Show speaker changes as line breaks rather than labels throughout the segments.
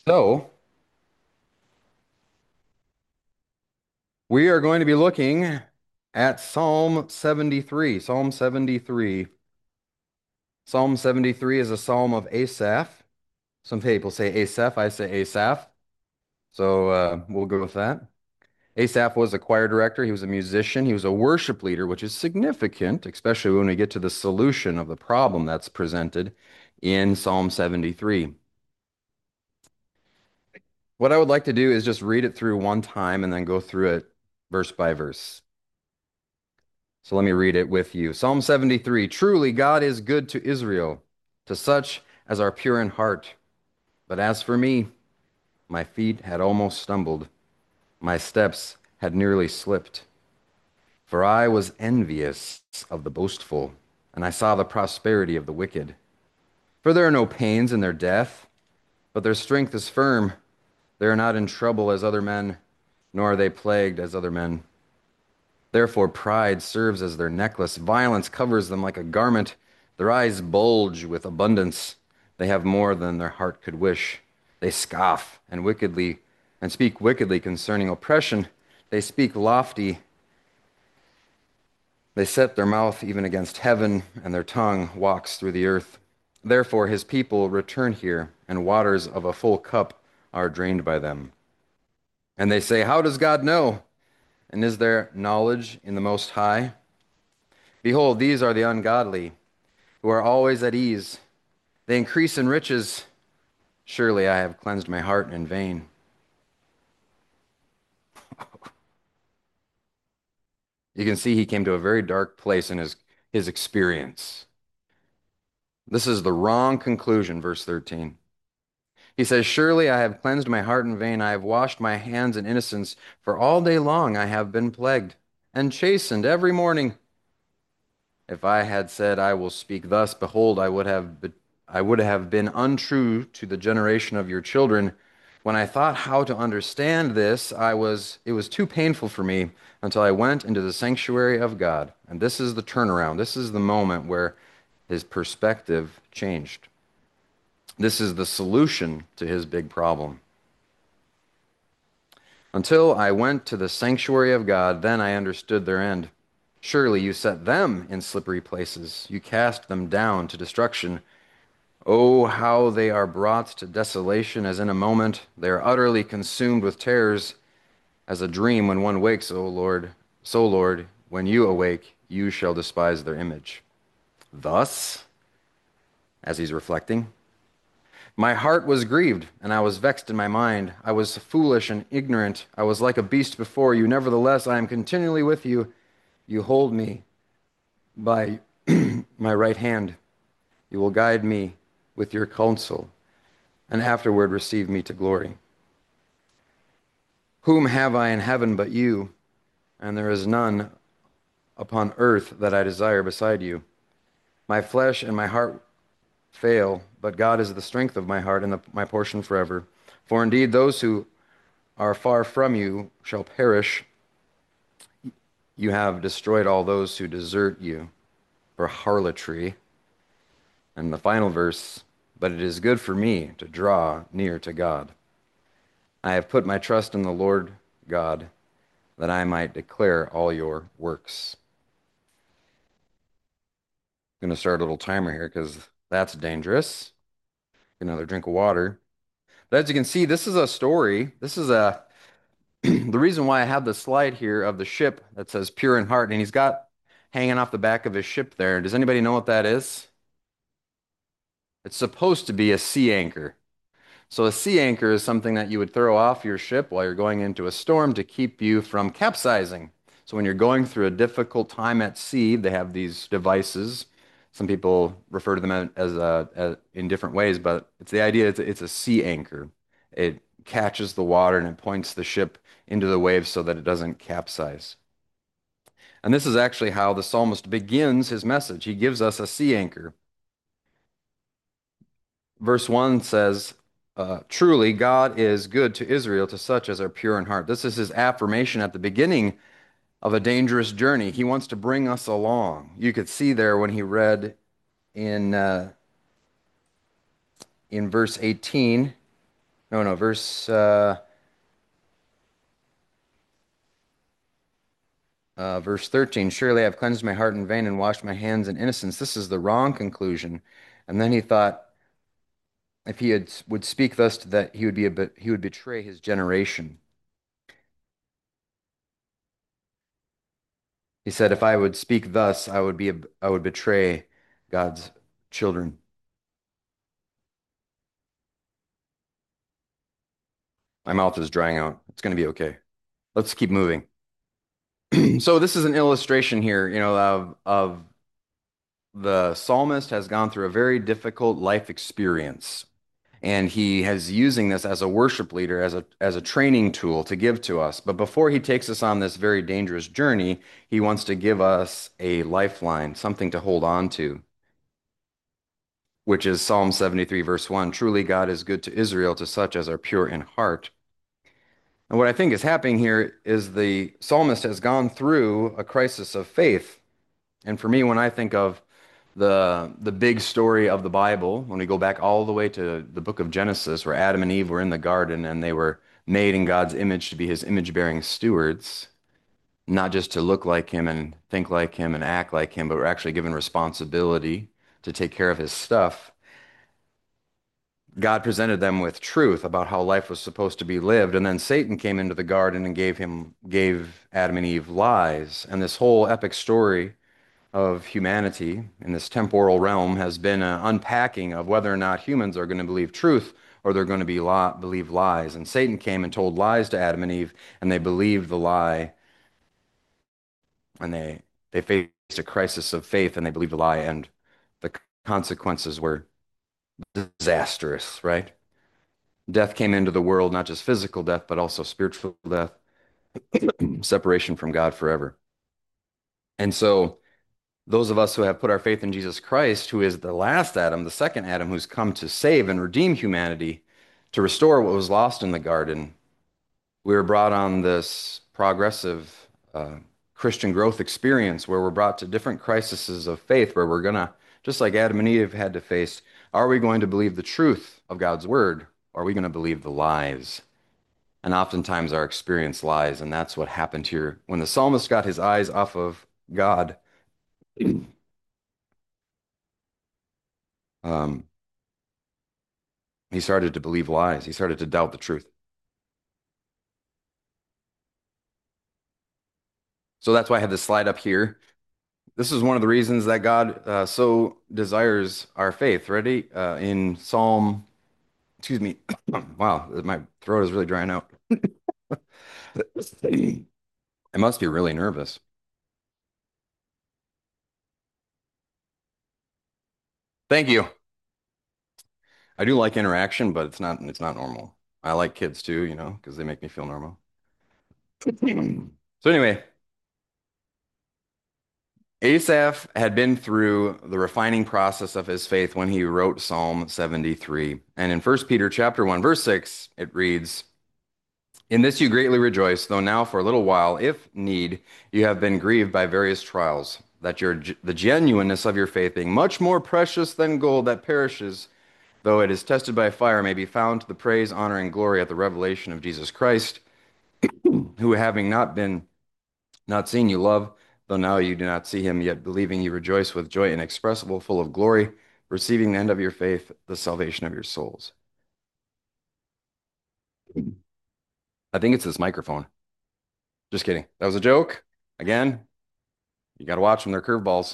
So, we are going to be looking at Psalm 73. Psalm 73. Psalm 73 is a psalm of Asaph. Some people say Asaph, I say Asaph. So, we'll go with that. Asaph was a choir director, he was a musician, he was a worship leader, which is significant, especially when we get to the solution of the problem that's presented in Psalm 73. What I would like to do is just read it through one time and then go through it verse by verse. So let me read it with you. Psalm 73. Truly, God is good to Israel, to such as are pure in heart. But as for me, my feet had almost stumbled, my steps had nearly slipped. For I was envious of the boastful, and I saw the prosperity of the wicked. For there are no pains in their death, but their strength is firm. They are not in trouble as other men, nor are they plagued as other men. Therefore, pride serves as their necklace. Violence covers them like a garment. Their eyes bulge with abundance. They have more than their heart could wish. They scoff and speak wickedly concerning oppression. They speak lofty. They set their mouth even against heaven, and their tongue walks through the earth. Therefore, his people return here, and waters of a full cup are drained by them. And they say, how does God know? And is there knowledge in the Most High? Behold, these are the ungodly, who are always at ease. They increase in riches. Surely I have cleansed my heart in vain. You can see he came to a very dark place in his experience. This is the wrong conclusion, verse 13. He says, surely I have cleansed my heart in vain. I have washed my hands in innocence, for all day long I have been plagued and chastened every morning. If I had said, I will speak thus, behold, I would have been untrue to the generation of your children. When I thought how to understand this, it was too painful for me until I went into the sanctuary of God. And this is the turnaround. This is the moment where his perspective changed. This is the solution to his big problem. Until I went to the sanctuary of God, then I understood their end. Surely you set them in slippery places. You cast them down to destruction. Oh, how they are brought to desolation as in a moment. They are utterly consumed with terrors as a dream when one wakes, O Lord. So, Lord, when you awake, you shall despise their image. Thus, as he's reflecting, my heart was grieved, and I was vexed in my mind. I was foolish and ignorant. I was like a beast before you. Nevertheless, I am continually with you. You hold me by my right hand. You will guide me with your counsel, and afterward receive me to glory. Whom have I in heaven but you? And there is none upon earth that I desire beside you. My flesh and my heart fail, but God is the strength of my heart and my portion forever. For indeed, those who are far from you shall perish. You have destroyed all those who desert you for harlotry. And the final verse, but it is good for me to draw near to God. I have put my trust in the Lord God, that I might declare all your works. I'm going to start a little timer here because that's dangerous. Another drink of water. But as you can see, this is a story. This is a the reason why I have the slide here of the ship that says pure in heart, and he's got hanging off the back of his ship there. Does anybody know what that is? It's supposed to be a sea anchor. So a sea anchor is something that you would throw off your ship while you're going into a storm to keep you from capsizing. So when you're going through a difficult time at sea, they have these devices. Some people refer to them as in different ways, but it's the idea it's a sea anchor. It catches the water and it points the ship into the waves so that it doesn't capsize. And this is actually how the psalmist begins his message. He gives us a sea anchor. Verse 1 says, truly, God is good to Israel, to such as are pure in heart. This is his affirmation at the beginning of a dangerous journey. He wants to bring us along. You could see there when he read in, uh, in verse 18, No, no, verse 13. Surely I've cleansed my heart in vain and washed my hands in innocence. This is the wrong conclusion. And then he thought, if he would speak thus, to that he would be he would betray his generation. He said, if I would speak thus, I would betray God's children. My mouth is drying out. It's going to be okay. Let's keep moving. So this is an illustration here, of the psalmist has gone through a very difficult life experience, and he has using this as a worship leader, as a training tool to give to us. But before he takes us on this very dangerous journey, he wants to give us a lifeline, something to hold on to, which is Psalm 73, verse 1. Truly God is good to Israel, to such as are pure in heart. And what I think is happening here is the psalmist has gone through a crisis of faith. And for me, when I think of the big story of the Bible, when we go back all the way to the book of Genesis, where Adam and Eve were in the garden and they were made in God's image to be his image-bearing stewards, not just to look like him and think like him and act like him, but were actually given responsibility to take care of his stuff. God presented them with truth about how life was supposed to be lived, and then Satan came into the garden and gave Adam and Eve lies. And this whole epic story of humanity in this temporal realm has been an unpacking of whether or not humans are going to believe truth or they're going to believe lies. And Satan came and told lies to Adam and Eve, and they believed the lie, and they faced a crisis of faith, and they believed the lie, and the consequences were disastrous, right? Death came into the world, not just physical death, but also spiritual death, separation from God forever. And so those of us who have put our faith in Jesus Christ, who is the last Adam, the second Adam, who's come to save and redeem humanity, to restore what was lost in the garden, we were brought on this progressive Christian growth experience where we're brought to different crises of faith, where we're going to, just like Adam and Eve had to face, are we going to believe the truth of God's word? Or are we going to believe the lies? And oftentimes our experience lies, and that's what happened here. When the psalmist got his eyes off of God, um, he started to believe lies. He started to doubt the truth. So that's why I have this slide up here. This is one of the reasons that God so desires our faith. Ready? In Psalm, excuse me. Wow, my throat is really drying out. I must be really nervous. Thank you. I do like interaction, but it's not normal. I like kids too, because they make me feel normal. So anyway, Asaph had been through the refining process of his faith when he wrote Psalm 73. And in First Peter chapter 1, verse 6, it reads, in this you greatly rejoice, though now for a little while, if need, you have been grieved by various trials, that the genuineness of your faith, being much more precious than gold that perishes, though it is tested by fire, may be found to the praise, honor, and glory at the revelation of Jesus Christ, who having not seen you love, though now you do not see him, yet believing you rejoice with joy inexpressible, full of glory, receiving the end of your faith, the salvation of your souls. I think it's this microphone. Just kidding. That was a joke. Again, you got to watch them. They're curveballs.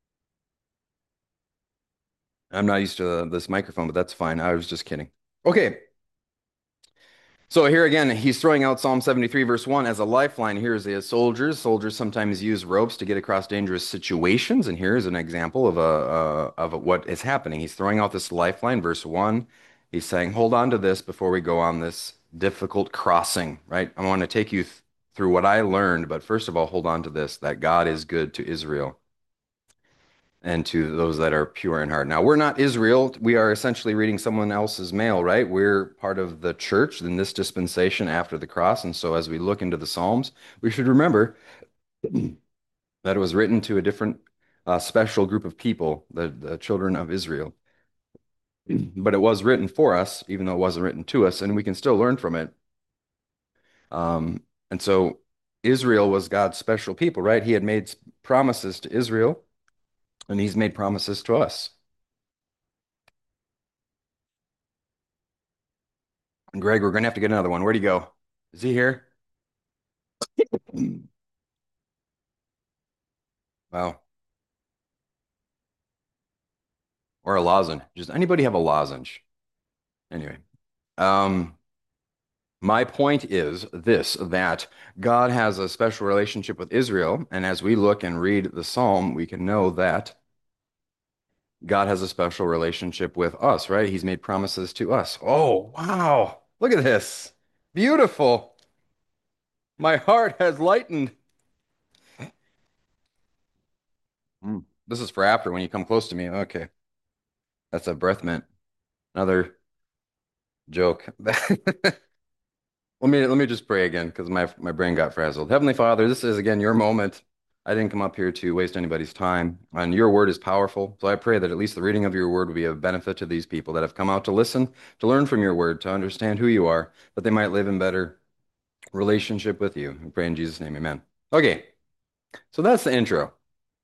I'm not used to this microphone, but that's fine. I was just kidding. Okay. So here again, he's throwing out Psalm 73, verse 1 as a lifeline. Here's the soldiers. Soldiers sometimes use ropes to get across dangerous situations. And here's an example of what is happening. He's throwing out this lifeline, verse 1. He's saying, hold on to this before we go on this difficult crossing, right? I want to take you through what I learned, but first of all, hold on to this, that God is good to Israel and to those that are pure in heart. Now, we're not Israel. We are essentially reading someone else's mail, right? We're part of the church in this dispensation after the cross. And so as we look into the Psalms, we should remember that it was written to a different special group of people, the children of Israel. but it was written for us, even though it wasn't written to us, and we can still learn from it. And so Israel was God's special people, right? He had made promises to Israel, and he's made promises to us. And Greg, we're going to have to get another one. Where'd he go? Is he here? Wow. Or a lozenge. Does anybody have a lozenge? Anyway, um, my point is this, that God has a special relationship with Israel, and as we look and read the Psalm, we can know that God has a special relationship with us, right? He's made promises to us. Oh, wow. Look at this. Beautiful. My heart has lightened. This is for after when you come close to me. Okay. That's a breath mint. Another joke. Let me just pray again because my brain got frazzled. Heavenly Father, this is again your moment. I didn't come up here to waste anybody's time, and your word is powerful. So I pray that at least the reading of your word will be of benefit to these people that have come out to listen, to learn from your word, to understand who you are, that they might live in better relationship with you. We pray in Jesus' name, amen. Okay, so that's the intro.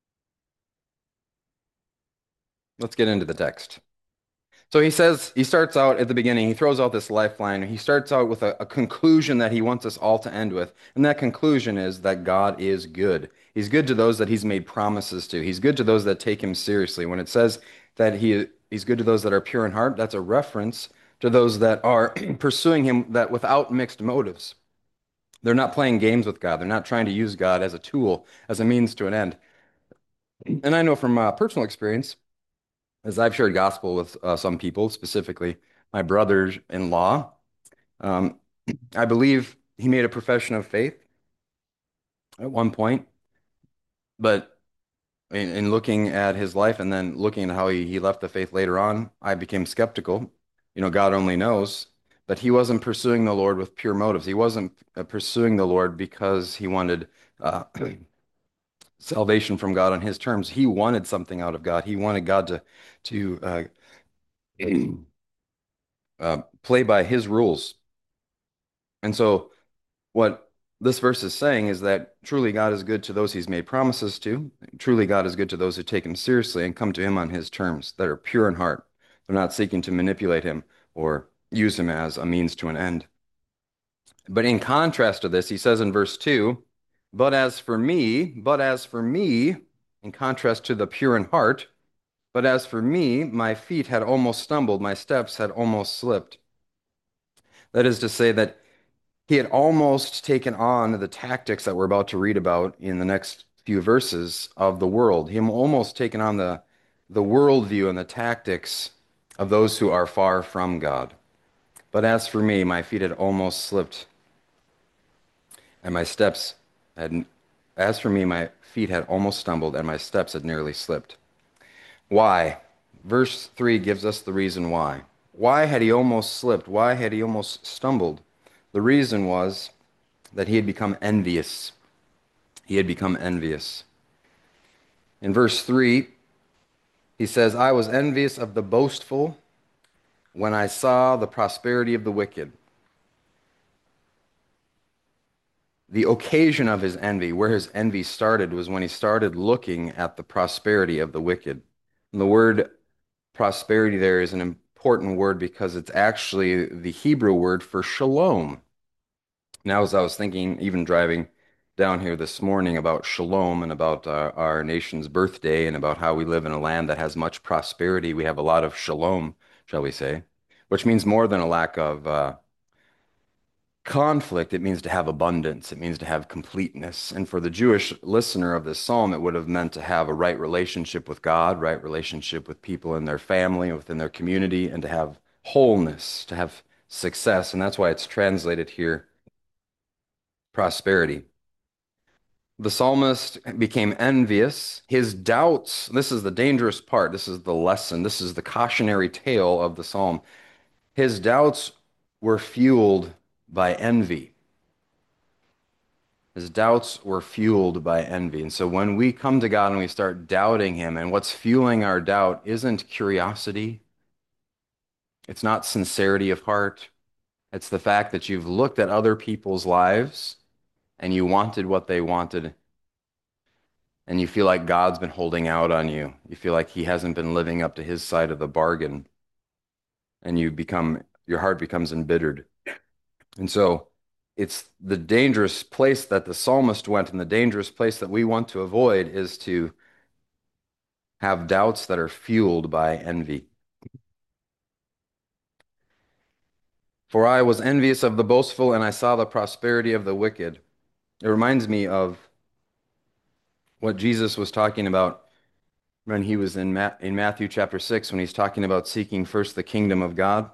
Let's get into the text. So he says, he starts out at the beginning, he throws out this lifeline. He starts out with a conclusion that he wants us all to end with. And that conclusion is that God is good. He's good to those that he's made promises to. He's good to those that take him seriously. When it says that he's good to those that are pure in heart, that's a reference to those that are pursuing him that without mixed motives. They're not playing games with God. They're not trying to use God as a tool, as a means to an end. And I know from personal experience, as I've shared gospel with some people, specifically my brother-in-law, um, I believe he made a profession of faith at one point, but in looking at his life and then looking at how he left the faith later on, I became skeptical. You know, God only knows, but he wasn't pursuing the Lord with pure motives. He wasn't pursuing the Lord because he wanted salvation from God on his terms. He wanted something out of God. He wanted God to play by his rules. And so, what this verse is saying is that truly God is good to those he's made promises to. Truly God is good to those who take him seriously and come to him on his terms, that are pure in heart. They're not seeking to manipulate him or use him as a means to an end. But in contrast to this, he says in verse 2, but as for me, in contrast to the pure in heart, but as for me, my feet had almost stumbled, my steps had almost slipped. That is to say that he had almost taken on the tactics that we're about to read about in the next few verses of the world. He had almost taken on the worldview and the tactics of those who are far from God. But as for me, my feet had almost slipped, and my steps had, as for me, my feet had almost stumbled, and my steps had nearly slipped. Why? Verse 3 gives us the reason why. Why had he almost slipped? Why had he almost stumbled? The reason was that he had become envious. He had become envious. In verse 3, he says, I was envious of the boastful when I saw the prosperity of the wicked. The occasion of his envy, where his envy started, was when he started looking at the prosperity of the wicked. And the word prosperity there is an important word because it's actually the Hebrew word for shalom. Now, as I was thinking, even driving down here this morning about shalom and about our nation's birthday and about how we live in a land that has much prosperity, we have a lot of shalom, shall we say, which means more than a lack of conflict. It means to have abundance. It means to have completeness. And for the Jewish listener of this psalm, it would have meant to have a right relationship with God, right relationship with people in their family, within their community, and to have wholeness, to have success. And that's why it's translated here prosperity. The psalmist became envious. His doubts, this is the dangerous part, this is the lesson, this is the cautionary tale of the psalm. His doubts were fueled by envy. His doubts were fueled by envy. And so when we come to God and we start doubting Him, and what's fueling our doubt isn't curiosity, It's not sincerity of heart. It's the fact that you've looked at other people's lives and you wanted what they wanted, and you feel like God's been holding out on you. You feel like he hasn't been living up to his side of the bargain, and your heart becomes embittered. And so it's the dangerous place that the psalmist went, and the dangerous place that we want to avoid is to have doubts that are fueled by envy. For I was envious of the boastful, and I saw the prosperity of the wicked. It reminds me of what Jesus was talking about when he was in Matthew chapter 6, when he's talking about seeking first the kingdom of God.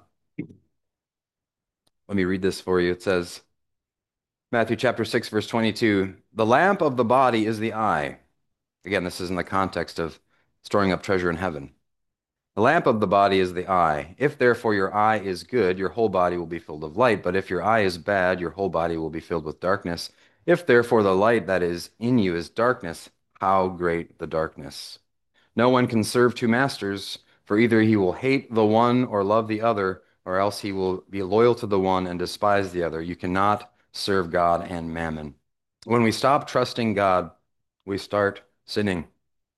Let me read this for you. It says, Matthew chapter 6, verse 22, the lamp of the body is the eye. Again, this is in the context of storing up treasure in heaven. The lamp of the body is the eye. If therefore your eye is good, your whole body will be filled with light. But if your eye is bad, your whole body will be filled with darkness. If therefore the light that is in you is darkness, how great the darkness! No one can serve two masters, for either he will hate the one or love the other, or else he will be loyal to the one and despise the other. You cannot serve God and mammon. When we stop trusting God, we start sinning.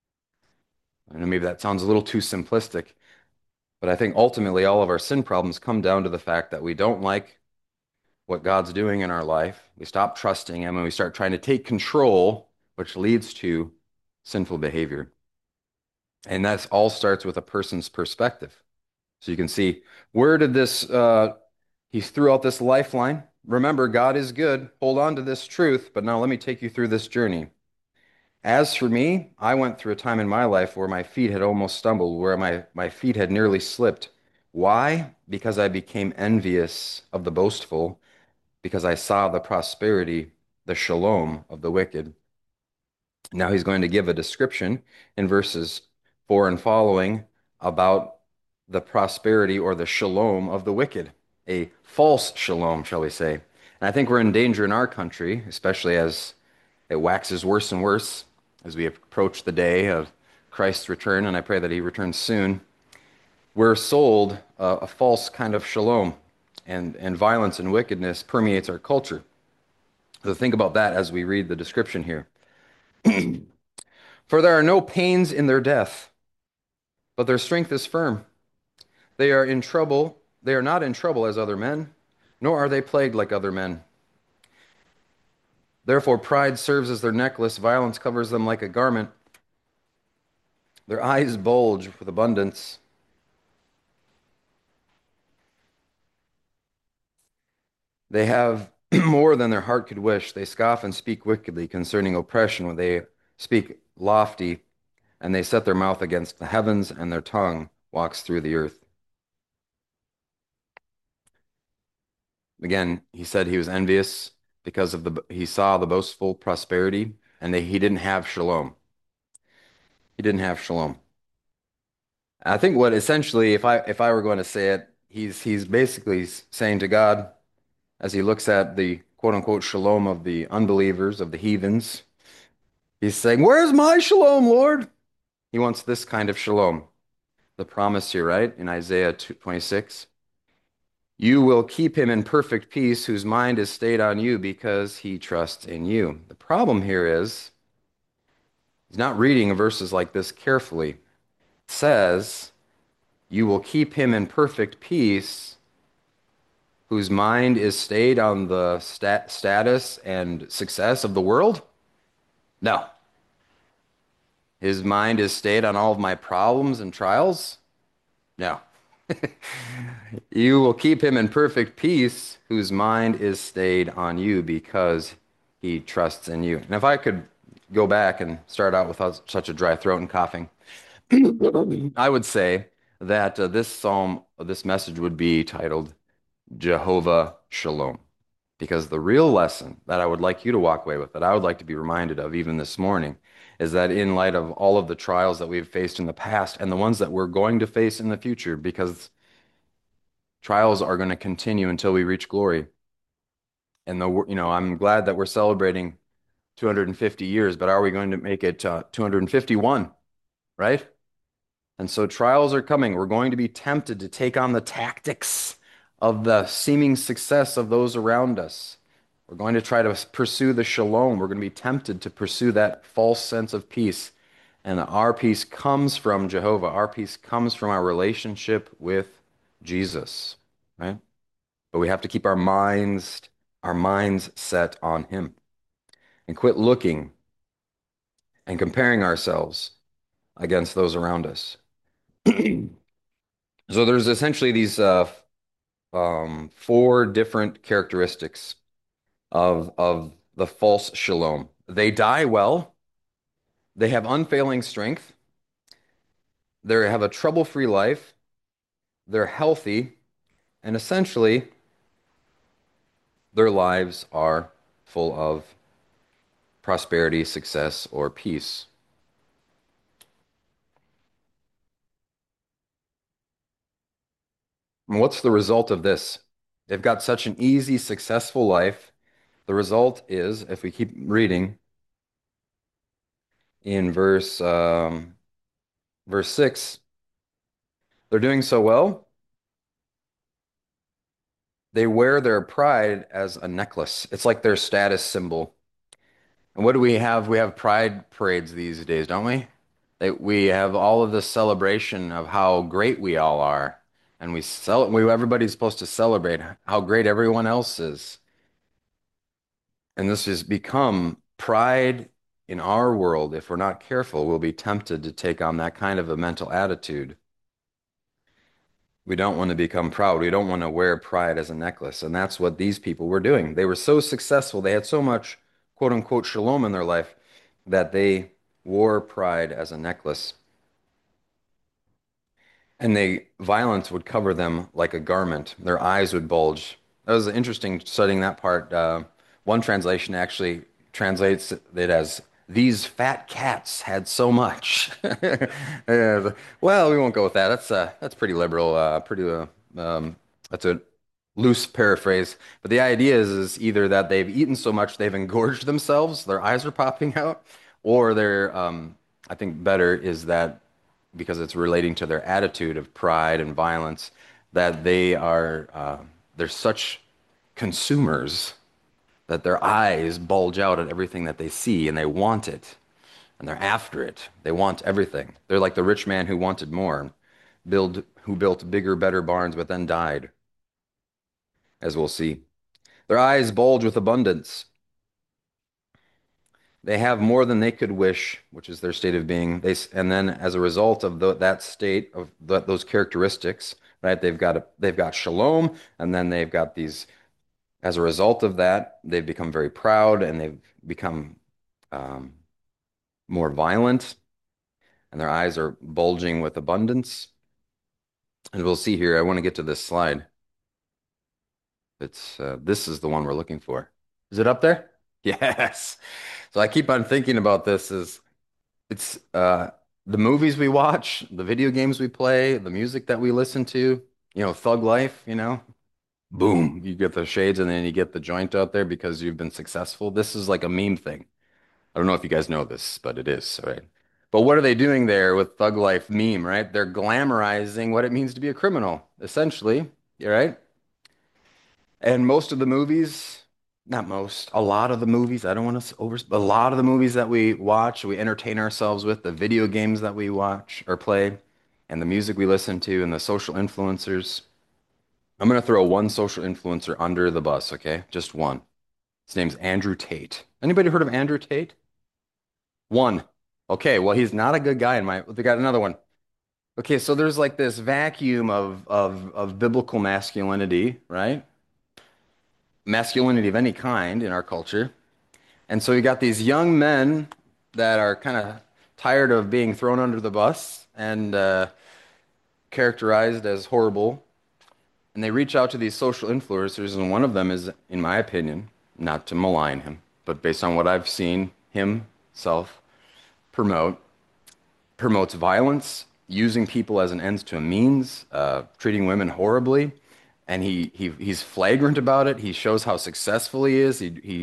I know maybe that sounds a little too simplistic, but I think ultimately all of our sin problems come down to the fact that we don't like what God's doing in our life. We stop trusting Him and we start trying to take control, which leads to sinful behavior. And that all starts with a person's perspective. So you can see where did he threw out this lifeline. Remember, God is good. Hold on to this truth. But now let me take you through this journey. As for me, I went through a time in my life where my feet had almost stumbled, where my feet had nearly slipped. Why? Because I became envious of the boastful, because I saw the prosperity, the shalom of the wicked. Now he's going to give a description in verses 4 and following about the prosperity or the shalom of the wicked, a false shalom, shall we say. And I think we're in danger in our country, especially as it waxes worse and worse as we approach the day of Christ's return, and I pray that he returns soon. We're sold a false kind of shalom, and violence and wickedness permeates our culture. So think about that as we read the description here. For there are no pains in their death, but their strength is firm. They are in trouble. They are not in trouble as other men, nor are they plagued like other men. Therefore, pride serves as their necklace, violence covers them like a garment. Their eyes bulge with abundance. They have more than their heart could wish. They scoff and speak wickedly concerning oppression when they speak lofty, and they set their mouth against the heavens, and their tongue walks through the earth. Again, he said he was envious because he saw the boastful prosperity, and he didn't have shalom. He didn't have shalom. I think what essentially, if I were going to say it, he's basically saying to God, as he looks at the quote unquote shalom of the unbelievers, of the heathens, he's saying, where's my shalom, Lord? He wants this kind of shalom. The promise here, right? In Isaiah 26. You will keep him in perfect peace whose mind is stayed on you because he trusts in you. The problem here is he's not reading verses like this carefully. It says, you will keep him in perfect peace whose mind is stayed on the status and success of the world? No. His mind is stayed on all of my problems and trials? No. You will keep him in perfect peace whose mind is stayed on you because he trusts in you. And if I could go back and start out without such a dry throat and coughing, I would say that this message would be titled Jehovah Shalom. Because the real lesson that I would like you to walk away with, that I would like to be reminded of even this morning, is that in light of all of the trials that we've faced in the past and the ones that we're going to face in the future, because trials are going to continue until we reach glory. And I'm glad that we're celebrating 250 years, but are we going to make it 251, right? And so trials are coming. We're going to be tempted to take on the tactics of the seeming success of those around us. We're going to try to pursue the shalom. We're going to be tempted to pursue that false sense of peace. And our peace comes from Jehovah. Our peace comes from our relationship with Jesus, right? But we have to keep our minds set on him and quit looking and comparing ourselves against those around us. So there's essentially these four different characteristics of the false shalom. They die well, they have unfailing strength, they have a trouble-free life, they're healthy, and essentially their lives are full of prosperity, success, or peace. And what's the result of this? They've got such an easy, successful life. The result is, if we keep reading in verse 6, they're doing so well. They wear their pride as a necklace. It's like their status symbol. And what do we have? We have pride parades these days, don't we? We have all of this celebration of how great we all are. And everybody's supposed to celebrate how great everyone else is. And this has become pride in our world. If we're not careful, we'll be tempted to take on that kind of a mental attitude. We don't want to become proud. We don't want to wear pride as a necklace. And that's what these people were doing. They were so successful. They had so much quote unquote shalom in their life that they wore pride as a necklace. And violence would cover them like a garment. Their eyes would bulge. That was interesting studying that part. One translation actually translates it as these fat cats had so much. Well, we won't go with that. That's pretty liberal. That's a loose paraphrase. But the idea is either that they've eaten so much they've engorged themselves, their eyes are popping out, or I think better is that because it's relating to their attitude of pride and violence, that they're such consumers that their eyes bulge out at everything that they see and they want it and they're after it. They want everything. They're like the rich man who wanted more, who built bigger, better barns, but then died, as we'll see. Their eyes bulge with abundance. They have more than they could wish, which is their state of being. And then as a result of that state of those characteristics, right? They've got shalom, and then they've got these. As a result of that, they've become very proud, and they've become um, more violent, and their eyes are bulging with abundance. And we'll see here. I want to get to this slide. This is the one we're looking for. Is it up there? Yes. So I keep on thinking about this as it's the movies we watch, the video games we play, the music that we listen to, Thug Life, boom, you get the shades and then you get the joint out there because you've been successful. This is like a meme thing. I don't know if you guys know this, but it is, right? But what are they doing there with Thug Life meme, right? They're glamorizing what it means to be a criminal, essentially, right? And most of the movies, not most, a lot of the movies, I don't want to a lot of the movies that we watch, we entertain ourselves with, the video games that we watch or play, and the music we listen to, and the social influencers. I'm going to throw one social influencer under the bus, okay? Just one. His name's Andrew Tate. Anybody heard of Andrew Tate? One. Okay, well, he's not a good guy in my. They got another one. Okay, so there's like this vacuum of biblical masculinity, right? Masculinity of any kind in our culture. And so you got these young men that are kind of tired of being thrown under the bus and characterized as horrible. And they reach out to these social influencers, and one of them is, in my opinion, not to malign him, but based on what I've seen himself promote, promotes violence, using people as an ends to a means, treating women horribly, and he's flagrant about it. He shows how successful he is. He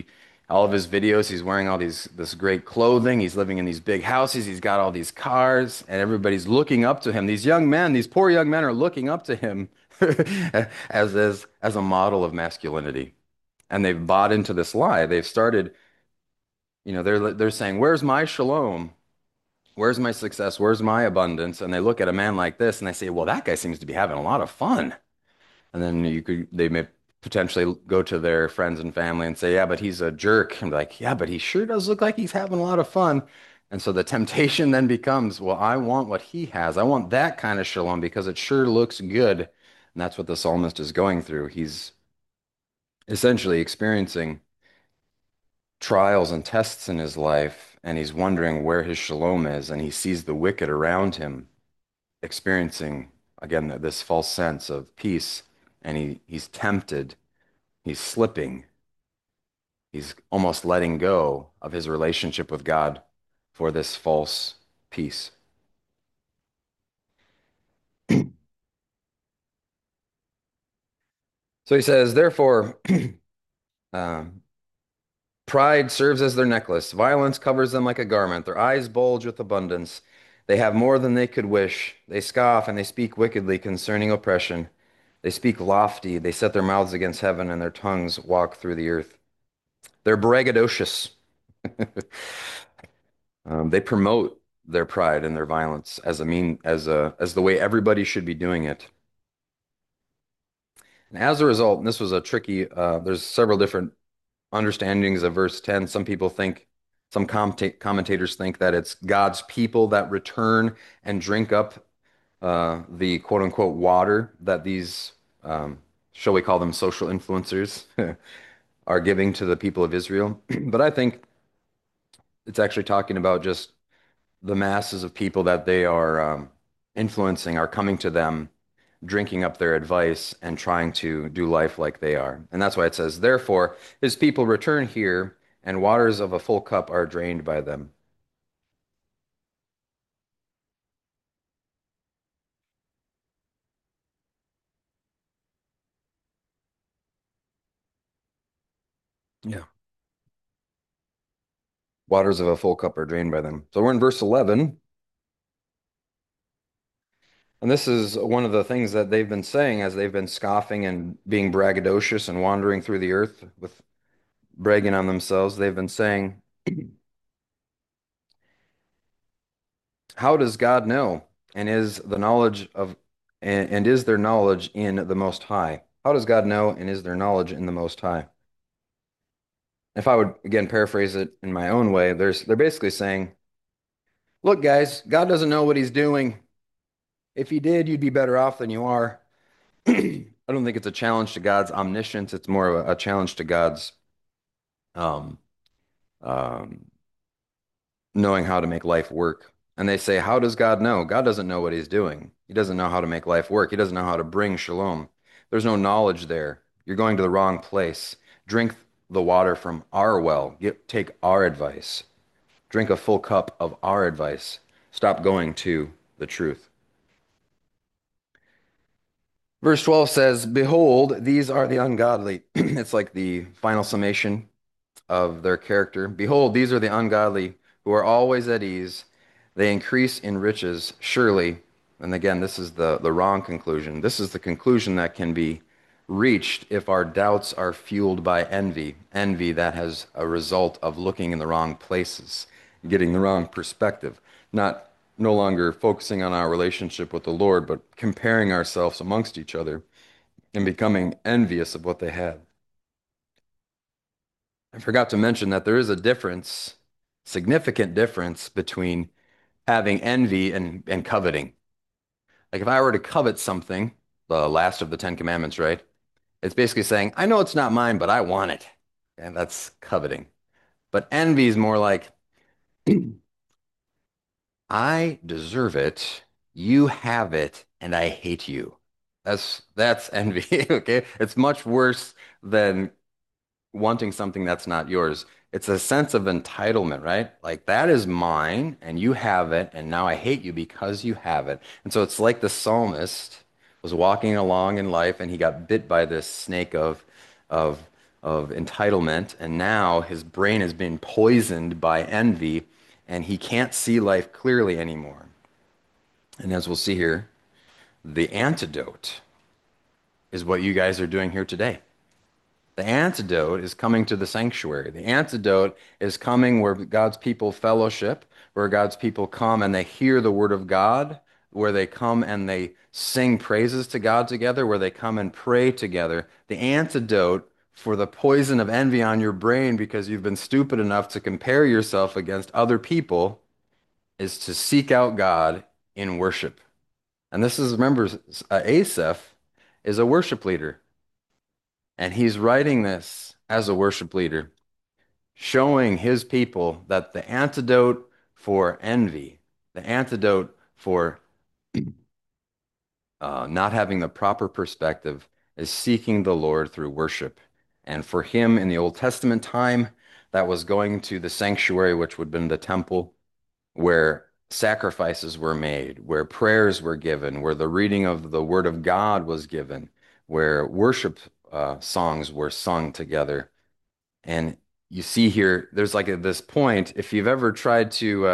All of his videos, he's wearing all this great clothing. He's living in these big houses. He's got all these cars, and everybody's looking up to him. These young men, these poor young men, are looking up to him as a model of masculinity. And they've bought into this lie. They've started, they're saying, "Where's my shalom? Where's my success? Where's my abundance?" And they look at a man like this and they say, "Well, that guy seems to be having a lot of fun." And then they may potentially go to their friends and family and say, "Yeah, but he's a jerk." And be like, "Yeah, but he sure does look like he's having a lot of fun." And so the temptation then becomes, well, I want what he has. I want that kind of shalom because it sure looks good. And that's what the psalmist is going through. He's essentially experiencing trials and tests in his life, and he's wondering where his shalom is, and he sees the wicked around him experiencing again this false sense of peace, and he's tempted, he's slipping, he's almost letting go of his relationship with God for this false peace. So he says, therefore, um, pride serves as their necklace. Violence covers them like a garment. Their eyes bulge with abundance. They have more than they could wish. They scoff and they speak wickedly concerning oppression. They speak lofty. They set their mouths against heaven and their tongues walk through the earth. They're braggadocious. They promote their pride and their violence as a mean, as the way everybody should be doing it. And as a result, and this was a tricky, there's several different understandings of verse 10. Some people think, some commentators think that it's God's people that return and drink up the quote unquote water that these, shall we call them social influencers, are giving to the people of Israel. But I think it's actually talking about just the masses of people that they are influencing are coming to them, drinking up their advice and trying to do life like they are. And that's why it says, therefore, his people return here, and waters of a full cup are drained by them. Yeah. Waters of a full cup are drained by them. So we're in verse 11, and this is one of the things that they've been saying as they've been scoffing and being braggadocious and wandering through the earth with bragging on themselves. They've been saying, how does God know? And is the knowledge of and is there knowledge in the Most High? How does God know and is there knowledge in the Most High? If I would again paraphrase it in my own way, they're basically saying, look, guys, God doesn't know what he's doing. If he did, you'd be better off than you are. I don't think it's a challenge to God's omniscience. It's more of a challenge to God's um, um, knowing how to make life work. And they say, how does God know? God doesn't know what he's doing. He doesn't know how to make life work. He doesn't know how to bring shalom. There's no knowledge there. You're going to the wrong place. Drink the water from our well. Take our advice. Drink a full cup of our advice. Stop going to the truth. Verse 12 says, behold, these are the ungodly. It's like the final summation of their character. Behold, these are the ungodly who are always at ease. They increase in riches, surely. And again, this is the wrong conclusion. This is the conclusion that can be reached if our doubts are fueled by envy. Envy that has a result of looking in the wrong places, getting the wrong perspective, not no longer focusing on our relationship with the Lord, but comparing ourselves amongst each other and becoming envious of what they have. I forgot to mention that there is a difference, significant difference between having envy and coveting. Like if I were to covet something, the last of the Ten Commandments, right? It's basically saying, I know it's not mine, but I want it. And that's coveting. But envy is more like, I deserve it, you have it, and I hate you. That's envy, okay? It's much worse than wanting something that's not yours. It's a sense of entitlement, right? Like that is mine and you have it, and now I hate you because you have it. And so it's like the psalmist was walking along in life and he got bit by this snake of of entitlement, and now his brain has been poisoned by envy, and he can't see life clearly anymore. And as we'll see here, the antidote is what you guys are doing here today. The antidote is coming to the sanctuary. The antidote is coming where God's people fellowship, where God's people come and they hear the word of God, where they come and they sing praises to God together, where they come and pray together. The antidote for the poison of envy on your brain because you've been stupid enough to compare yourself against other people is to seek out God in worship. And this is, remember, Asaph is a worship leader. And he's writing this as a worship leader, showing his people that the antidote for envy, the antidote for not having the proper perspective, is seeking the Lord through worship. And for him in the Old Testament time, that was going to the sanctuary, which would have been the temple, where sacrifices were made, where prayers were given, where the reading of the Word of God was given, where worship songs were sung together. And you see here, there's like this point, if you've ever tried to,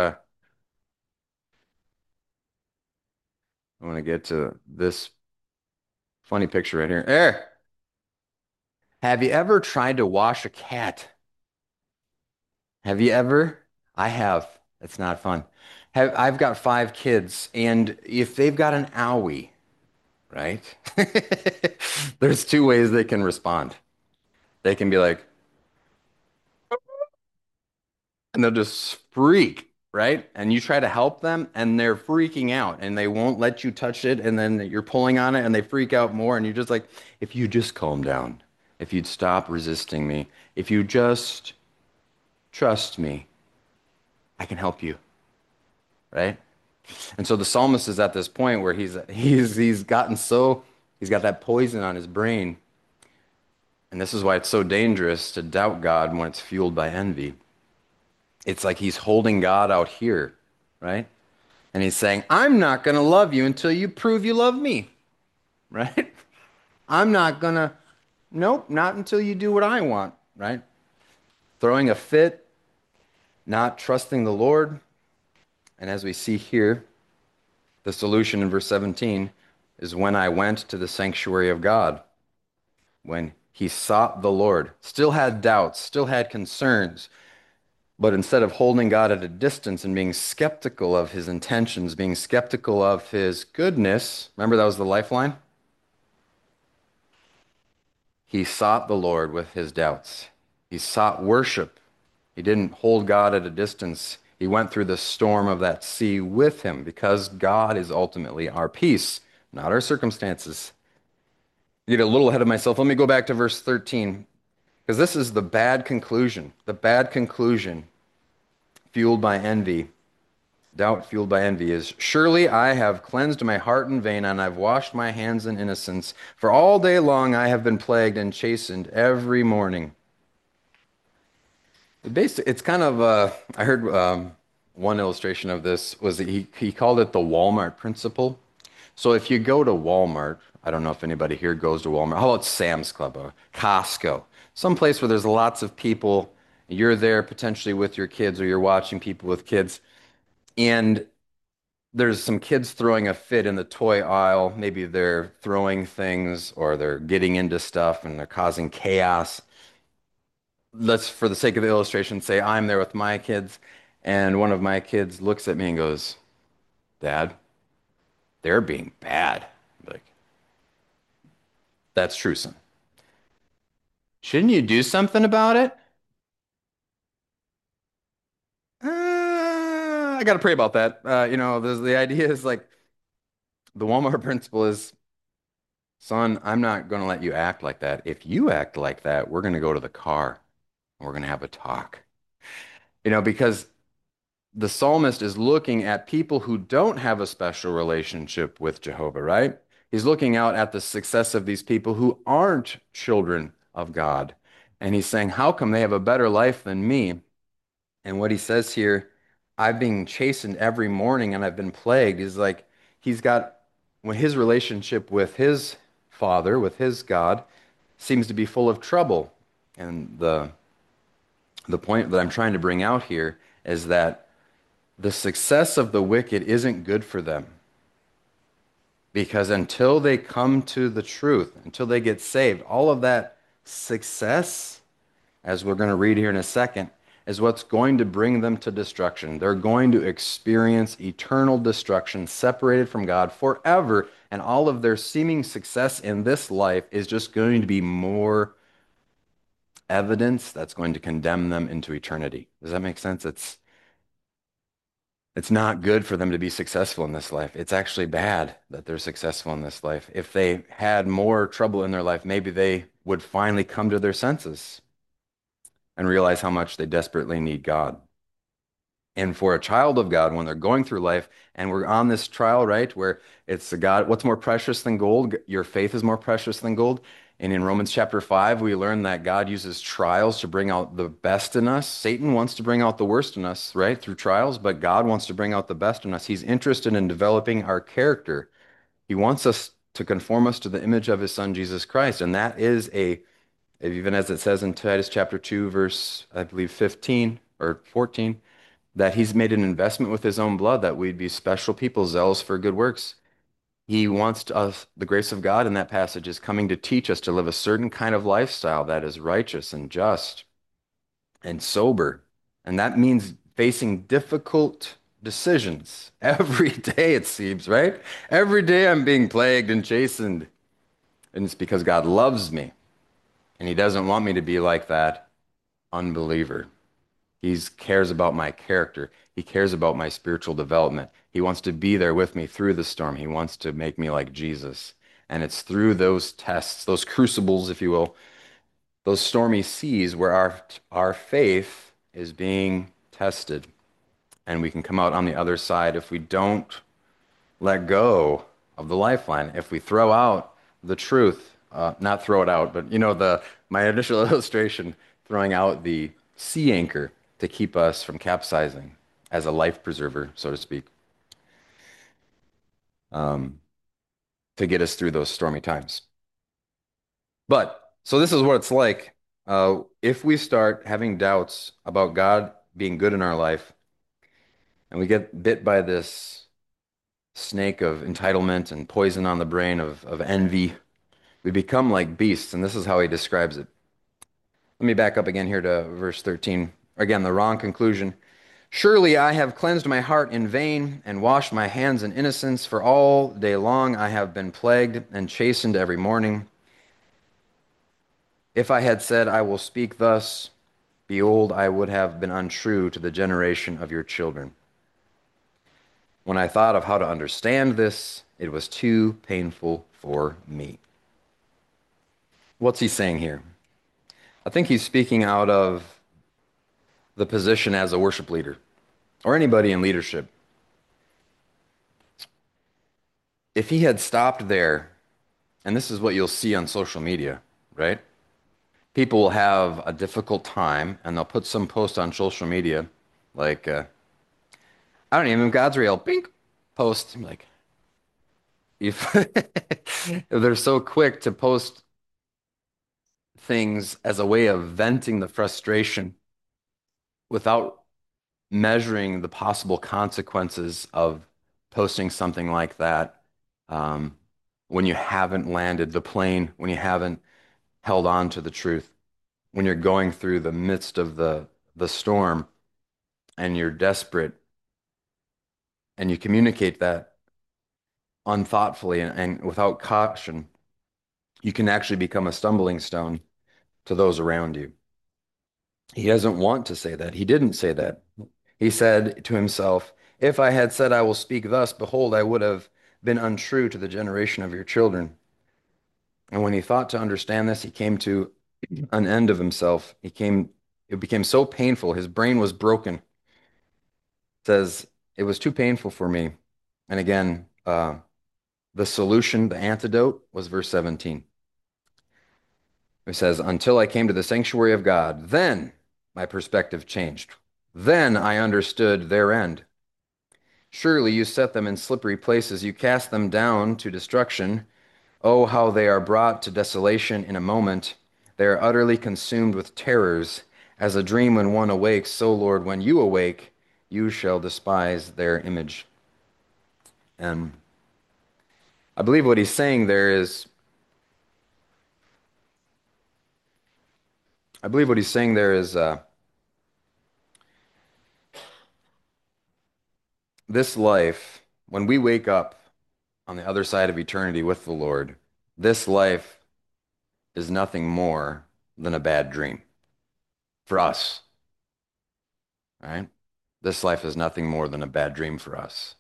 I want to get to this funny picture right here. There. Have you ever tried to wash a cat? Have you ever? I have. It's not fun. I've got 5 kids, and if they've got an owie, right? There's 2 ways they can respond. They can be like, and they'll just freak, right? And you try to help them, and they're freaking out, and they won't let you touch it, and then you're pulling on it, and they freak out more, and you're just like, if you just calm down, if you'd stop resisting me, if you just trust me, I can help you, right? And so the psalmist is at this point where he's gotten so he's got that poison on his brain, and this is why it's so dangerous to doubt God when it's fueled by envy. It's like he's holding God out here, right? And he's saying, I'm not going to love you until you prove you love me, right? I'm not going to, nope, not until you do what I want, right? Throwing a fit, not trusting the Lord. And as we see here, the solution in verse 17 is when I went to the sanctuary of God, when he sought the Lord, still had doubts, still had concerns, but instead of holding God at a distance and being skeptical of his intentions, being skeptical of his goodness, remember that was the lifeline? He sought the Lord with his doubts. He sought worship. He didn't hold God at a distance. He went through the storm of that sea with him because God is ultimately our peace, not our circumstances. I get a little ahead of myself. Let me go back to verse 13 because this is the bad conclusion fueled by envy. Doubt fueled by envy is, surely I have cleansed my heart in vain, and I've washed my hands in innocence. For all day long I have been plagued and chastened every morning. It's kind of, I heard one illustration of this was that he called it the Walmart principle. So if you go to Walmart, I don't know if anybody here goes to Walmart. How about Sam's Club or Costco? Some place where there's lots of people. You're there potentially with your kids, or you're watching people with kids. And there's some kids throwing a fit in the toy aisle. Maybe they're throwing things or they're getting into stuff and they're causing chaos. Let's, for the sake of the illustration, say I'm there with my kids, and one of my kids looks at me and goes, Dad, they're being bad. I'm like, that's true, son. Shouldn't you do something about it? I got to pray about that. The idea is like the Walmart principle is, son, I'm not going to let you act like that. If you act like that, we're going to go to the car and we're going to have a talk. Because the psalmist is looking at people who don't have a special relationship with Jehovah, right? He's looking out at the success of these people who aren't children of God. And he's saying, how come they have a better life than me? And what he says here, I've been chastened every morning and I've been plagued, is like he's got when his relationship with his father, with his God, seems to be full of trouble. And the point that I'm trying to bring out here is that the success of the wicked isn't good for them. Because until they come to the truth, until they get saved, all of that success, as we're going to read here in a second, is what's going to bring them to destruction. They're going to experience eternal destruction, separated from God forever, and all of their seeming success in this life is just going to be more evidence that's going to condemn them into eternity. Does that make sense? It's not good for them to be successful in this life. It's actually bad that they're successful in this life. If they had more trouble in their life, maybe they would finally come to their senses and realize how much they desperately need God. And for a child of God, when they're going through life and we're on this trial, right, where it's God, what's more precious than gold? Your faith is more precious than gold. And in Romans chapter 5, we learn that God uses trials to bring out the best in us. Satan wants to bring out the worst in us, right, through trials, but God wants to bring out the best in us. He's interested in developing our character. He wants us to conform us to the image of his son, Jesus Christ. And that is even as it says in Titus chapter 2, verse, I believe, 15 or 14, that he's made an investment with his own blood that we'd be special people, zealous for good works. He wants us, the grace of God in that passage is coming to teach us to live a certain kind of lifestyle that is righteous and just and sober. And that means facing difficult decisions every day, it seems, right? Every day I'm being plagued and chastened. And it's because God loves me. And he doesn't want me to be like that unbeliever. He cares about my character. He cares about my spiritual development. He wants to be there with me through the storm. He wants to make me like Jesus. And it's through those tests, those crucibles, if you will, those stormy seas where our faith is being tested. And we can come out on the other side if we don't let go of the lifeline. If we throw out the truth, not throw it out, but the my initial illustration, throwing out the sea anchor to keep us from capsizing as a life preserver, so to speak, um, to get us through those stormy times. But so this is what it's like if we start having doubts about God being good in our life, and we get bit by this snake of entitlement and poison on the brain of envy. We become like beasts, and this is how he describes it. Let me back up again here to verse 13. Again, the wrong conclusion. Surely I have cleansed my heart in vain and washed my hands in innocence, for all day long I have been plagued and chastened every morning. If I had said, I will speak thus, behold, I would have been untrue to the generation of your children. When I thought of how to understand this, it was too painful for me. What's he saying here? I think he's speaking out of the position as a worship leader or anybody in leadership. If he had stopped there, and this is what you'll see on social media, right? People will have a difficult time and they'll put some post on social media like, I don't even know, God's real, bink, post. Like, if they're so quick to post things as a way of venting the frustration without measuring the possible consequences of posting something like that um, when you haven't landed the plane, when you haven't held on to the truth, when you're going through the midst of the storm and you're desperate and you communicate that unthoughtfully and without caution, you can actually become a stumbling stone to those around you. He doesn't want to say that. He didn't say that. He said to himself, if I had said, I will speak thus, behold, I would have been untrue to the generation of your children. And when he thought to understand this, he came to an end of himself. It became so painful. His brain was broken. It says, it was too painful for me. And again, the solution, the antidote was verse 17. It says, until I came to the sanctuary of God, then my perspective changed. Then I understood their end. Surely you set them in slippery places. You cast them down to destruction. Oh, how they are brought to desolation in a moment. They are utterly consumed with terrors. As a dream when one awakes, so, Lord, when you awake, you shall despise their image. And I believe what he's saying there is, I believe what he's saying there is this life, when we wake up on the other side of eternity with the Lord, this life is nothing more than a bad dream for us, right? This life is nothing more than a bad dream for us.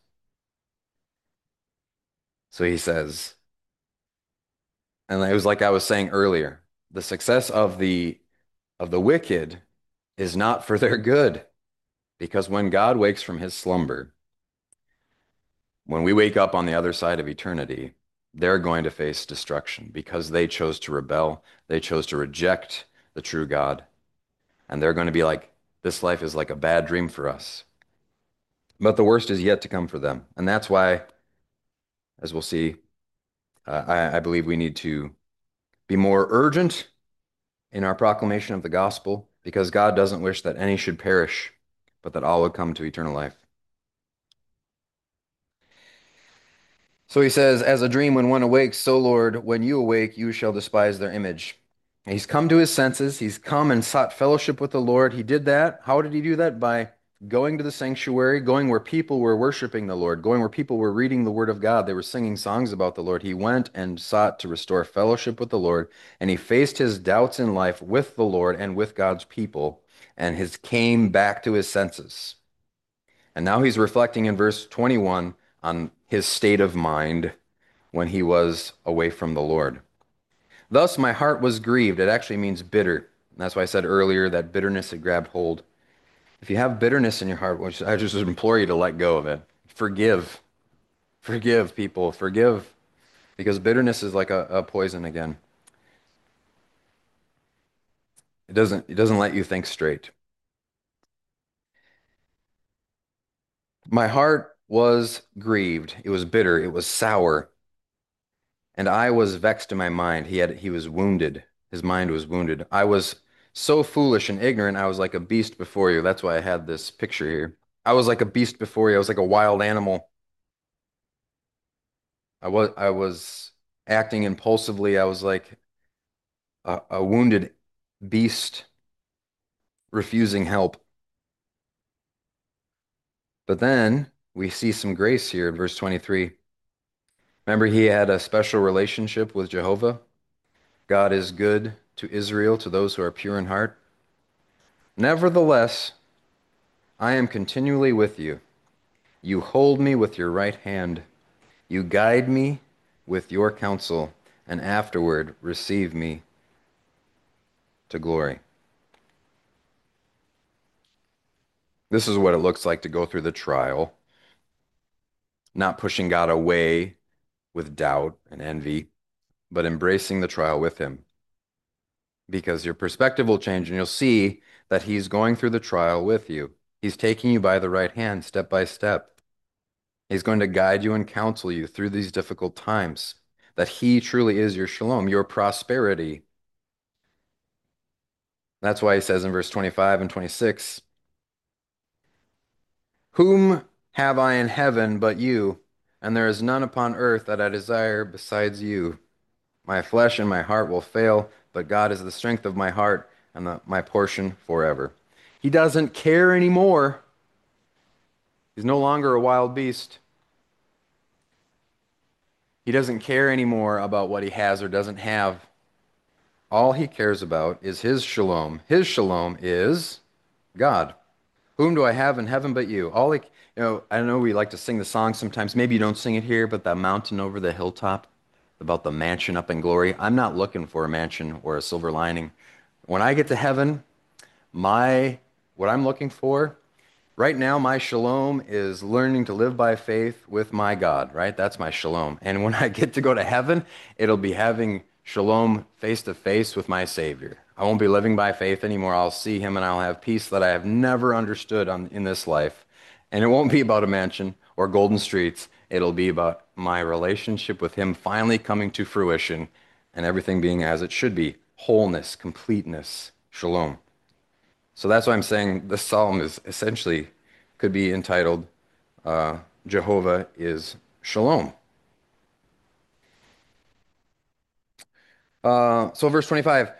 So he says, and it was like I was saying earlier, the success of the wicked is not for their good, because when God wakes from his slumber, when we wake up on the other side of eternity, they're going to face destruction because they chose to rebel, they chose to reject the true God, and they're going to be like, this life is like a bad dream for us. But the worst is yet to come for them. And that's why, as we'll see, I believe we need to be more urgent in our proclamation of the gospel because God doesn't wish that any should perish, but that all would come to eternal life. So he says, as a dream when one awakes, so Lord, when you awake, you shall despise their image. He's come to his senses. He's come and sought fellowship with the Lord. He did that. How did he do that? By going to the sanctuary, going where people were worshiping the Lord, going where people were reading the word of God. They were singing songs about the Lord. He went and sought to restore fellowship with the Lord, and he faced his doubts in life with the Lord and with God's people, and his came back to his senses. And now he's reflecting in verse 21 on his state of mind when he was away from the Lord. Thus my heart was grieved. It actually means bitter. And that's why I said earlier that bitterness had grabbed hold. If you have bitterness in your heart, which I just implore you to let go of it. Forgive. Forgive people. Forgive. Because bitterness is like a poison again. It doesn't let you think straight. My heart was grieved. It was bitter. It was sour. And I was vexed in my mind. He was wounded. His mind was wounded. I was so foolish and ignorant. I was like a beast before you. That's why I had this picture here. I was like a beast before you. I was like a wild animal. I was acting impulsively. I was like a wounded beast refusing help. But then we see some grace here in verse 23. Remember, he had a special relationship with Jehovah. God is good to Israel, to those who are pure in heart. Nevertheless, I am continually with you. You hold me with your right hand. You guide me with your counsel, and afterward receive me to glory. This is what it looks like to go through the trial, not pushing God away with doubt and envy, but embracing the trial with him. Because your perspective will change and you'll see that he's going through the trial with you. He's taking you by the right hand step by step. He's going to guide you and counsel you through these difficult times. That he truly is your shalom, your prosperity. That's why he says in verse 25 and 26, whom have I in heaven but you? And there is none upon earth that I desire besides you. My flesh and my heart will fail, but God is the strength of my heart and my portion forever. He doesn't care anymore. He's no longer a wild beast. He doesn't care anymore about what he has or doesn't have. All he cares about is his shalom. His shalom is God. Whom do I have in heaven but you? I know we like to sing the song sometimes. Maybe you don't sing it here, but the mountain over the hilltop about the mansion up in glory. I'm not looking for a mansion or a silver lining. When I get to heaven, what I'm looking for right now, my shalom is learning to live by faith with my God, right? That's my shalom. And when I get to go to heaven, it'll be having shalom face to face with my Savior. I won't be living by faith anymore. I'll see him and I'll have peace that I have never understood in this life. And it won't be about a mansion or golden streets. It'll be about my relationship with him finally coming to fruition and everything being as it should be. wholeness, completeness, shalom. So that's why I'm saying this psalm is essentially could be entitled Jehovah is Shalom. So verse 25,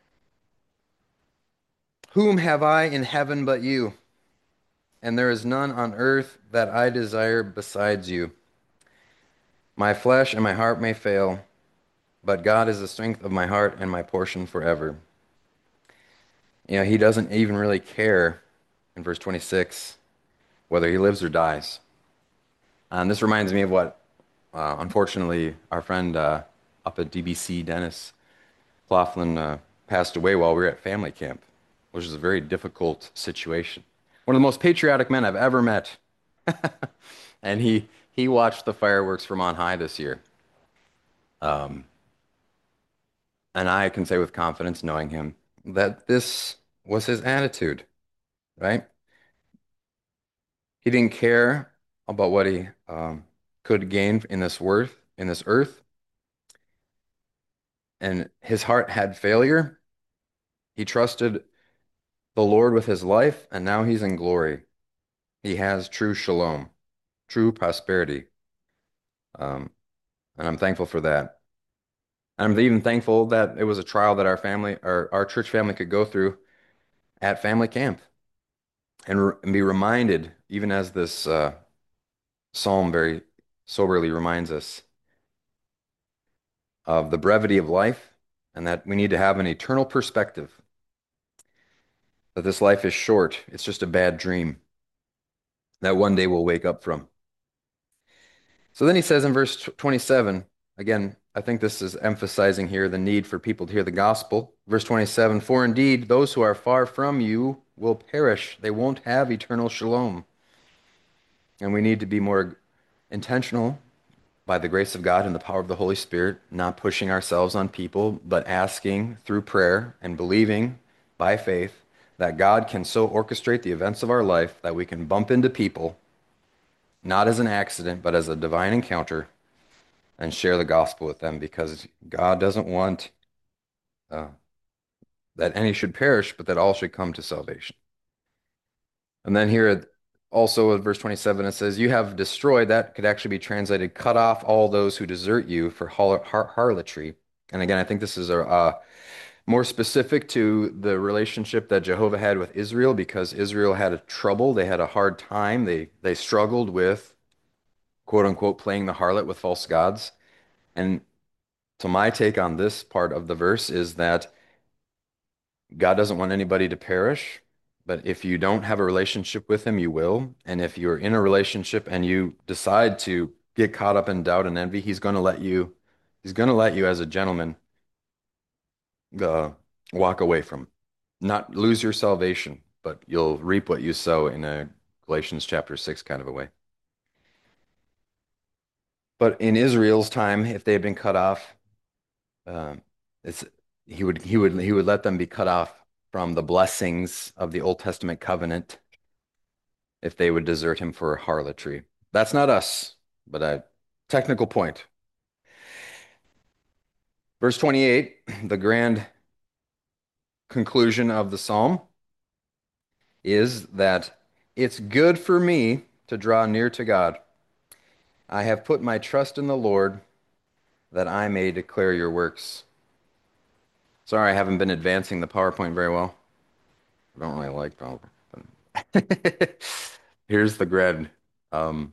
whom have I in heaven but you? And there is none on earth that I desire besides you. My flesh and my heart may fail, but God is the strength of my heart and my portion forever. You know, he doesn't even really care in verse 26 whether he lives or dies. And this reminds me of what, unfortunately, our friend up at DBC, Dennis Cloughlin, passed away while we were at family camp, which is a very difficult situation. One of the most patriotic men I've ever met. And he watched the fireworks from on high this year. Um, and I can say with confidence, knowing him, that this was his attitude, right? He didn't care about what he could gain in this earth, and his heart had failure. He trusted the Lord with his life, and now he's in glory. He has true shalom, true prosperity, um, and I'm thankful for that. I'm even thankful that it was a trial that our family, or our church family, could go through at family camp and be reminded, even as this psalm very soberly reminds us, of the brevity of life and that we need to have an eternal perspective, that this life is short. It's just a bad dream that one day we'll wake up from. So then he says in verse 27, again, I think this is emphasizing here the need for people to hear the gospel. Verse 27, for indeed those who are far from you will perish. They won't have eternal shalom. And we need to be more intentional by the grace of God and the power of the Holy Spirit, not pushing ourselves on people, but asking through prayer and believing by faith that God can so orchestrate the events of our life that we can bump into people, not as an accident, but as a divine encounter, and share the gospel with them because God doesn't want uh, that any should perish, but that all should come to salvation. And then here also in verse 27, it says, you have destroyed, that could actually be translated, cut off all those who desert you for harlotry. And again, I think this is more specific to the relationship that Jehovah had with Israel because Israel had a trouble. They had a hard time. They struggled with, quote unquote, playing the harlot with false gods. And so my take on this part of the verse is that God doesn't want anybody to perish, but if you don't have a relationship with him, you will. And if you're in a relationship and you decide to get caught up in doubt and envy, he's going to let you as a gentleman uh, walk away from, not lose your salvation, but you'll reap what you sow in a Galatians chapter 6 kind of a way. But in Israel's time, if they had been cut off, um, it's he would let them be cut off from the blessings of the Old Testament covenant if they would desert him for harlotry. That's not us, but a technical point. Verse 28, the grand conclusion of the psalm is that it's good for me to draw near to God. I have put my trust in the Lord that I may declare your works. Sorry, I haven't been advancing the PowerPoint very well. I don't really like PowerPoint. Here's the grid, um,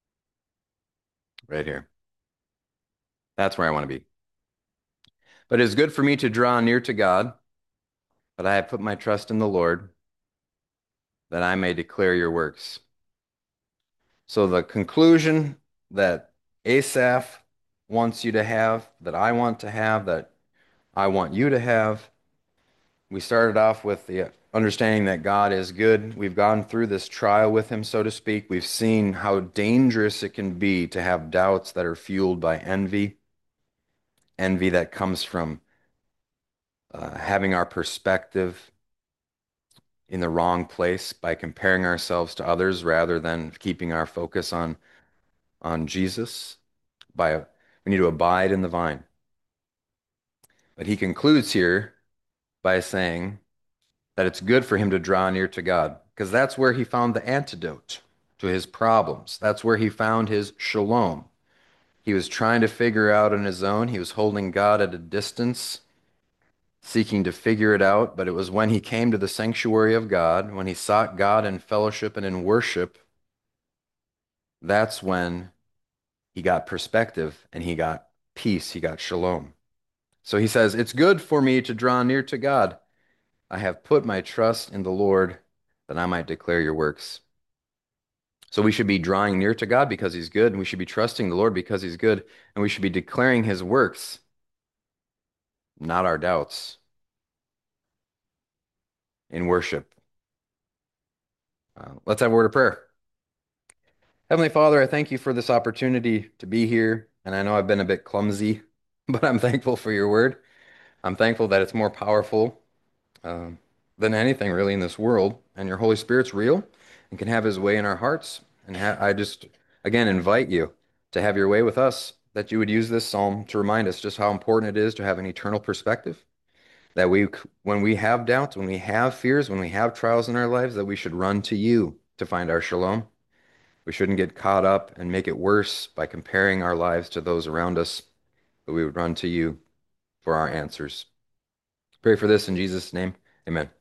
right here. That's where I want to be. But it is good for me to draw near to God, but I have put my trust in the Lord that I may declare your works. So the conclusion that Asaph wants you to have, that I want to have, that I want you to have, we started off with the understanding that God is good. We've gone through this trial with him, so to speak. We've seen how dangerous it can be to have doubts that are fueled by envy, envy that comes from having our perspective in the wrong place by comparing ourselves to others rather than keeping our focus on Jesus. We need to abide in the vine. But he concludes here by saying that it's good for him to draw near to God because that's where he found the antidote to his problems. That's where he found his shalom. He was trying to figure out on his own. He was holding God at a distance, seeking to figure it out. But it was when he came to the sanctuary of God, when he sought God in fellowship and in worship, that's when he got perspective and he got peace. He got shalom. So he says, it's good for me to draw near to God. I have put my trust in the Lord that I might declare your works. So we should be drawing near to God because he's good, and we should be trusting the Lord because he's good, and we should be declaring his works, not our doubts, in worship. Let's have a word of prayer. Heavenly Father, I thank you for this opportunity to be here, and I know I've been a bit clumsy, but I'm thankful for your word. I'm thankful that it's more powerful um, than anything really in this world, and your Holy Spirit's real and can have his way in our hearts. And I just, again, invite you to have your way with us, that you would use this psalm to remind us just how important it is to have an eternal perspective, that when we have doubts, when we have fears, when we have trials in our lives, that we should run to you to find our shalom. We shouldn't get caught up and make it worse by comparing our lives to those around us, but we would run to you for our answers. Pray for this in Jesus' name. Amen.